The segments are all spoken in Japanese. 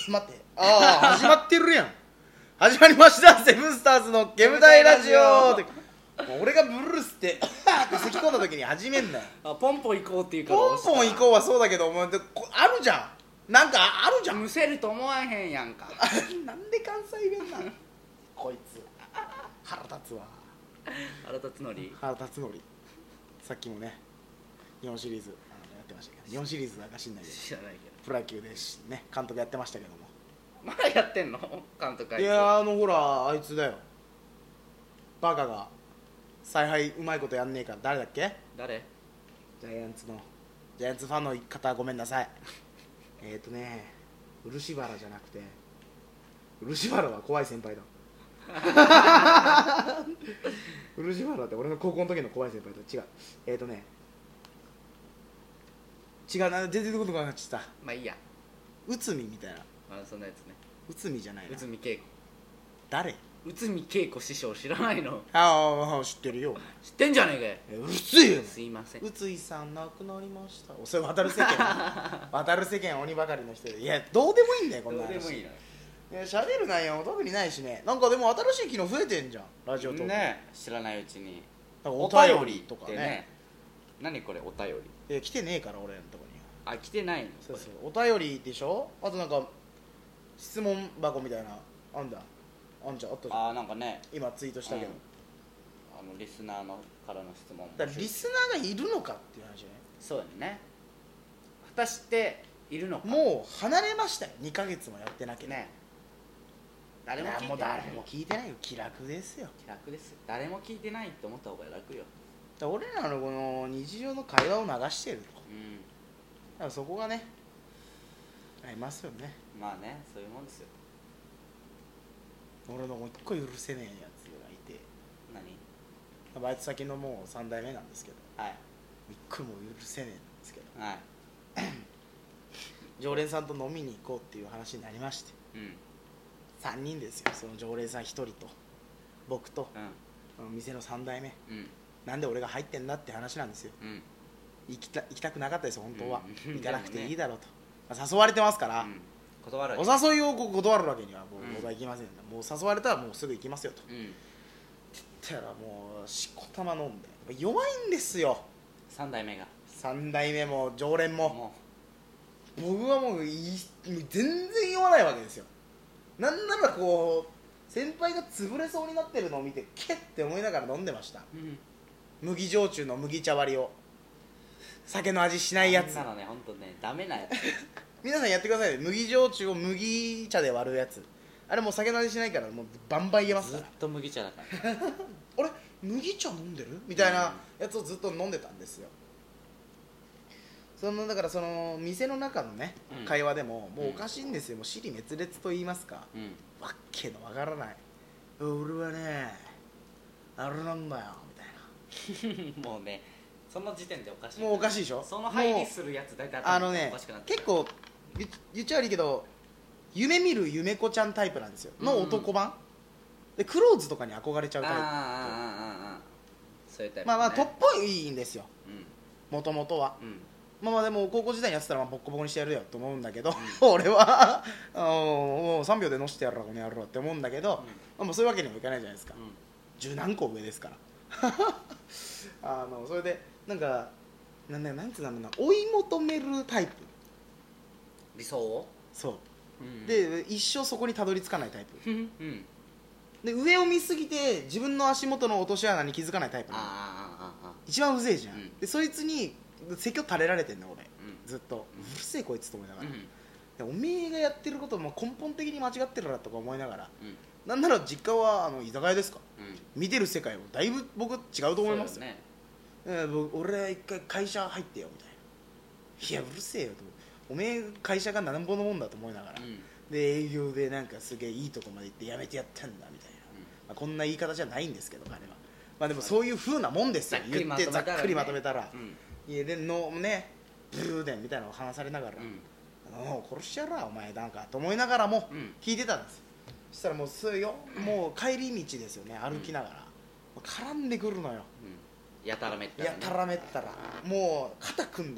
待って始まってるやん。始まりましたセブンスターズの煙たいラジオって。俺がブルースって咳込んだ時に始めんなよ。 ポンポン行こうっていうからポンポン行こうはそうだけど、お前あるじゃん、なんかあるじゃん。 むせると思わへんやんかなんで関西弁なのこいつ腹立つわ。 腹立つのり腹立つのり。さっきもね日本シリーズやってましたけど、日本シリーズなんか知んないけど知らないけプロ野球でね監督やってましたけども。 どまだやってんの監督あいつ。 いやほらあいつだよ、バカが采配うまいことやんねえから。誰だっけ？ 誰？ ジャイアンツファンの方ごめんなさい漆原じゃなくて、漆原は怖い先輩だ漆原って俺の高校の時の怖い先輩と違う。違うな、全然ことがなっちゃった。 まあいいや。 内海みたいな。 そんなやつね。 内海じゃないな。 内海恵子。 誰？ 内海恵子師匠知らないの？ 知ってるよ。 知ってんじゃねえかよ。 うるせえよ。 すいません。 内海さん亡くなりました。それ渡る世間渡る世間鬼ばかりの人で。いやどうでもいいんだよこんな話。 どうでもいいの。 喋る内容も特にないしね。なんかでも新しい機能増えてんじゃんラジオトークね。知らないうちにお便りとかね。 何これお便り。 来てねえから俺のとこには。 来てないの。 そうお便りでしょ。あとなんか質問箱みたいなあんじゃんあったじゃん。 なんかね今ツイートしたけど、 リスナーのからの質問。 だからリスナーがいるのかっていう話ね。 そうだね。果たしているのか。 もう離れましたよ。2ヶ月もやってなきゃね。誰も聞いてない。 もう誰も聞いてないよ。気楽ですよ。 気楽です。誰も聞いてないって思った方が楽よ。 俺らのこの日常の会話を流してると、だからそこがねありますよね。 まあね、そういうもんですよ。 俺のもう一個許せねえやつがいて。 何？ バイト先のもう3代目なんですけど、 はい一個も許せねえんですけど、 はい常連さんと飲みに行こうっていう話になりまして、3人ですよ。その常連さん1人と僕と、店の3代目、なんで俺が入ってんだって話なんですよ。行きたくなかったです本当は。行かなくていいだろうと、誘われてますから、 断る。 お誘いを断るわけにはもう僕は行きません。もう誘われたらもうすぐ行きますよと、言ったらもうしこたま飲んで弱いんですよ 3代目が。 3代目も常連も僕はもう全然酔わないわけですよ。なんならこう先輩が潰れそうになってるのを見てケッって思いながら飲んでました、麦焼酎の麦茶割りを。酒の味しないやつ。 そんなのね、ほんとね、ダメなやつ皆さんやってくださいね。麦焼酎を麦茶で割るやつ。あれもう酒の味しないからもうバンバンいけますから。 ずっと麦茶だからあれ麦茶飲んでるみたいなやつをずっと飲んでたんですよ。だからその店の中のね、会話でももうおかしいんですよ。もう尻滅裂と言いますか、わっけのわからない、俺はねあれなんだよみたいなもうね、その時点でおかしい。 もうおかしいでしょ。 その入りするやつ大体おかしくなって結構言っちゃ悪いけど夢見る夢子ちゃんタイプなんですよ、の男版でクローズとかに憧れちゃうタイプ。 そういうタイプ、ね、 まあトップっぽいんですよもともとは。まあでも高校時代にやってたらボッコボコにしてやるよと思うんだけど、俺はもう3秒で乗せてやるらこの野郎って思うんだけど、もうそういうわけにもいかないじゃないですか、10何個上ですからそれでなんかなんつうんだろうな、追い求めるタイプ。 理想をそう、で一生そこにたどり着かないタイプで上を見すぎて自分の足元の落とし穴に気づかないタイプ。一番うぜえじゃん、でそいつに説教垂れられてんだ俺、ずっとうるせえこいつと思いながら、おめえがやってることも根本的に間違ってるなとか思いながら、なんなら実家は居酒屋ですか、見てる世界もだいぶ僕違うと思いますよ。俺は一回会社入ってよみたいな、いやうるせえよと、おめえ会社がなんぼのもんだと思いながら、で営業でなんかすげえいいとこまで行ってやめてやったんだみたいな、こんな言い方じゃないんですけど彼は、でもそういう風なもんですよ。言ってざっくりまとめたら、家でのねブルーデンみたいなのを話されながら、殺しちゃらお前なんかと思いながらも聞いてたんですよ。そしたらもうもう帰り道ですよね、歩きながら絡んでくるのよ、 やたらめったら、 やたらめったらもう肩組んだりとか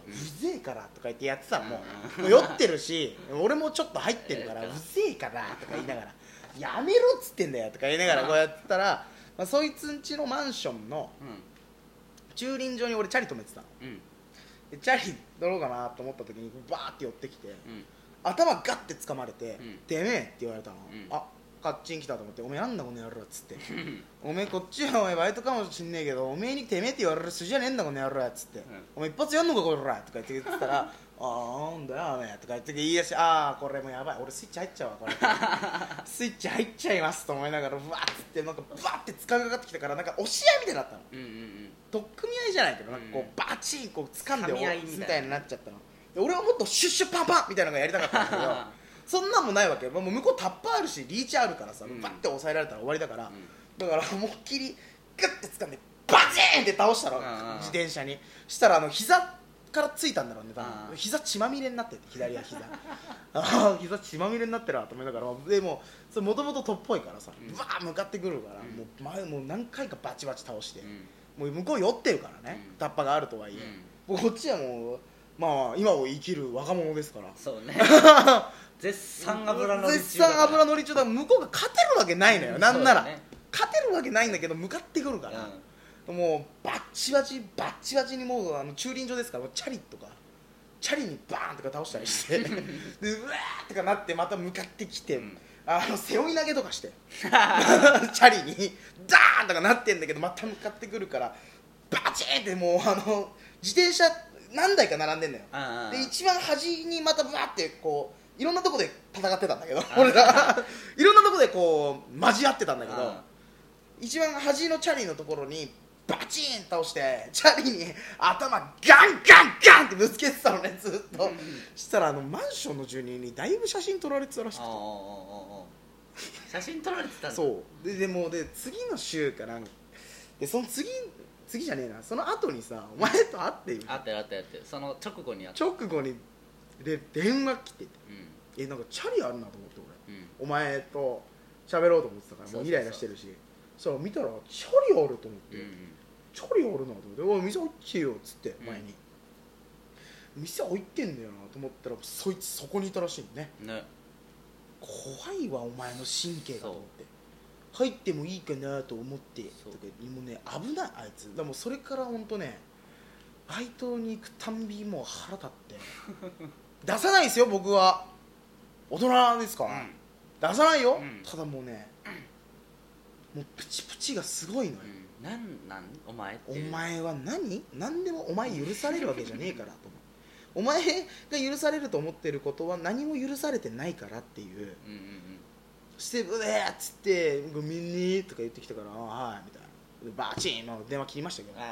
うぜえからとか言ってやってたの。もう酔ってるし俺もちょっと入ってるからうぜえからとか言いながらやめろっつってんだよとか言いながらこうやってたら、まあ、そいつんちのマンションの駐輪場に俺チャリ止めてたの、でチャリ乗ろうかなと思った時にバーって寄ってきて、頭ガッて掴まれて「てめえ」って言われたの、あカッチン来たと思って「おめえなんだこの野郎」っつって「おめえこっちはお前バイトかもしんねえけどおめえにてめえって言われる筋じゃねえんだこの野郎」っつって「お前一発やんのかこれら」とか言ってたら「ああなんだよおめえ」とか言って言い出し「ああこれもうやばい俺スイッチ入っちゃうわこれ」スイッチ入っちゃいますと思いながらブワーってなんかバーって掴みかかってきたからなんか押し合いみたいになったの、取っ組み合いじゃないけどなんかこうバチンこう掴んでみたいになっちゃったので俺はもっとシュッシュパンパンみたいなのがやりたかったんだけどそんなんもないわけ、もう向こうタッパーあるしリーチあるからさ、バッて押さえられたら終わりだから、だから思いっきりグッて掴んでバチーンって倒したの、自転車にしたら膝からついたんだろうね多分、膝血まみれになってて左は膝あ膝血まみれになってるなと思いながらでももともとトップっぽいからさ、バー向かってくるから、もう何回かバチバチ倒して、もう向こう酔ってるからね、タッパがあるとはいえ、こっちはもうまあ今を生きる若者ですからそうね絶賛油乗り中だ向こうが勝てるわけないのよ、なんなら、勝てるわけないんだけど向かってくるから、もうバッチバチにもう駐輪場ですからチャリにバーンとか倒したりしてでうわーとかなってまた向かってきて、背負い投げとかしてチャリにダーンとかなってんだけどまた向かってくるからバチーってもう自転車何台か並んでんのよで一番端にまたバーってこういろんなとこで戦ってたんだけど俺らいろんなとこでこう交わってたんだけど一番端のチャリのところにバチーン倒してチャリに頭ガンガンってぶつけてたのねずっとしたらマンションの住人にだいぶ写真撮られてたらしくて写真撮られてたんだそうでも次の週かなんかでその次じゃねえなその後にさお前と会って会ってその直後にで電話来てて、なんかチャリあるなと思って俺、お前と喋ろうと思ってたからもうイライラしてるしそしたら見たらチャリあると思って、チャリあるなと思って「おい店入ってよ」っつって前に、店入ってんだよなと思ったらそいつそこにいたらしいのね怖いわお前の神経がと思って入ってもいいかなと思ってとかもうね危ないあいつでもそれから本当ねバイトに行くたんびもう腹立って出さないですよ僕は大人ですから、出さないよ、ただもうね、もうプチプチがすごいのよ、 なんお前ってお前は何でもお前許されるわけじゃねえからと思うお前が許されると思ってることは何も許されてないからっていう、そして「うえーっつって「ごめんね」とか言ってきたから「はい」みたいなバチーンの電話切りましたけど「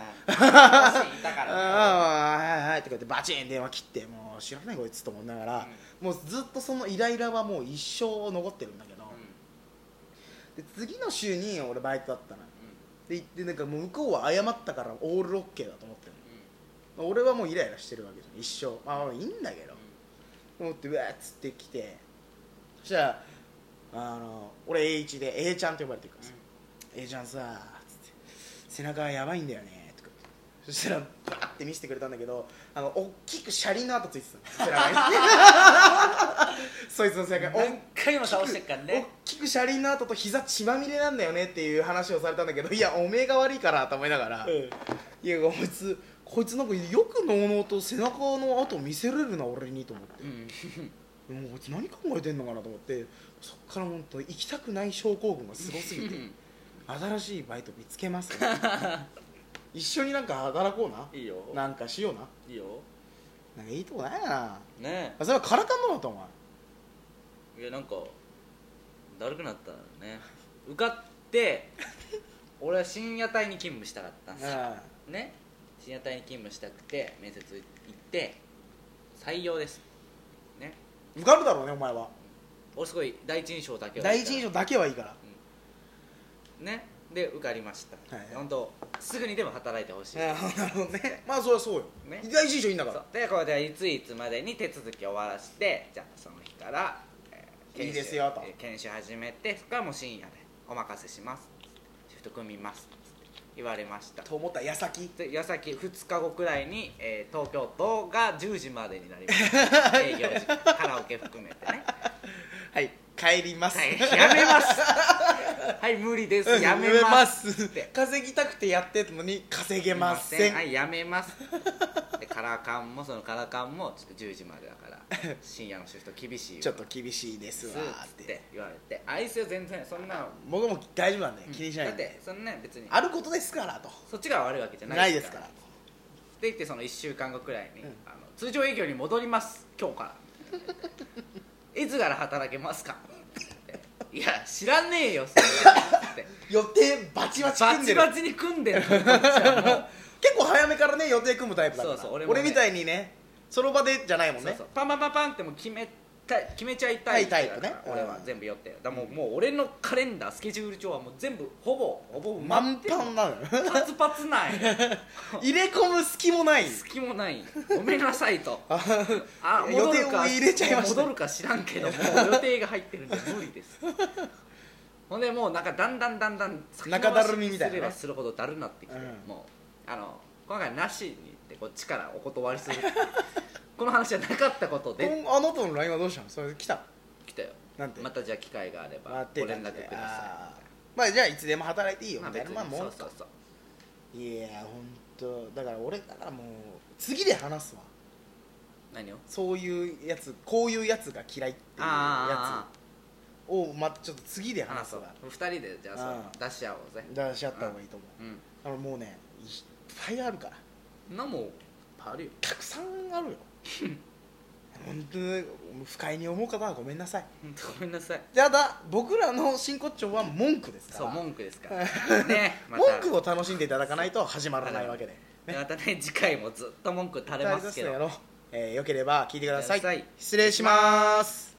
はいはい」とか言ってバチーン電話切ってもう知らないこいつと思いながら、もうずっとそのイライラはもう一生残ってるんだけど、で次の週に俺バイトだったの、で行ってなんかもう向こうは謝ったからオールオッケーだと思ってる、俺はもうイライラしてるわけじゃん一生まあいいんだけど思ってうわーっつって来てそしたら俺 A1 で A ちゃんって呼ばれてるからさ、A ちゃんさつって背中やばいんだよねとかそしたらバーって見せてくれたんだけど大きく車輪の跡ついてたの背中にそいつの背中何回も倒してっからね大きく車輪の跡と膝血まみれなんだよねっていう話をされたんだけどいやおめえが悪いからと思いながら、いやこいつなんかよくのうのうと背中の跡見せれるな俺にと思って、もうこいつ何考えてんのかなと思ってそっから本当行きたくない症候群がすごすぎて新しいバイト見つけます一緒になんか働こうないいよなんかしようないいよなんかいいとこないかなねそれはからかんのだったお前いやなんかだるくなったね受かって俺は深夜帯に勤務したかったんですよね深夜帯に勤務したくて面接行って採用ですね受かるだろうねお前は俺すごい第一印象だけは第一印象だけはいいから、 ねで受かりました、本当すぐにでも働いてほしいなるほどねまあそりゃそうよ、第一印象いいんだからでこれでいついつまでに手続きを終わらしてじゃあその日から、 いいですよと研修始めてそこからもう深夜でお任せしますシフト組みます言われましたと思った矢先で矢先2日後くらいに、東京都が10時までになりました営業時間カラオケ含めてねはい帰ります、 はい、やめますはい無理ですやめますって稼ぎたくてやってるのに稼げませんはいやめますでカラカンもちょっと10時までだから深夜のシフト厳しいちょっと厳しいですわって言われてあいつは全然そんな僕も大丈夫なんで気にしないだっで、 てそんな別にあることですからとそっちが悪いわけじゃなないいですからって言ってその1週間後くらいに、通常営業に戻ります今日からいつから働けますかいや知らねえよそれって予定バチバチ組んでるバチバチに組んでるこっちはもう結構早めからね予定組むタイプだからそう俺もね俺みたいにねその場でじゃないもんねそうパンパンパンパンってもう決めちゃいたいタイプね俺は全部予定だからもう俺のカレンダースケジュール帳はもう全部ほぼ満帆なのよパツパツない入れ込む隙もない隙もないごめんなさいと予定を入れちゃいました戻るか知らんけども予定が入ってるんで無理ですほんでもうなんかだんだん中だるみみたいなねすればするほどだるなってきて、もう今回なしにってこっちからお断りするこの話じゃなかったことであなたの LINE はどうしたのそれ来たよなんてまたじゃあ機会があればご連絡くださまあじゃあいつでも働いていいよいみたいなもんそういや本当だから俺だからもう次で話すわ何をそういうやつこういうやつが嫌いっていうやつをちょっと次で話すわ 2人でじゃあ出し合おうぜ出し合った方がいいと思うもうねいっぱいあるからなもいっぱいあるよたくさんあるよ本当に不快に思う方はごめんなさいごめんなさいただ僕らの真骨頂は文句ですからそう文句ですからね文句を楽しんでいただかないと始まらないわけでまたね次回もずっと文句垂れますけどよければ聞いてください失礼します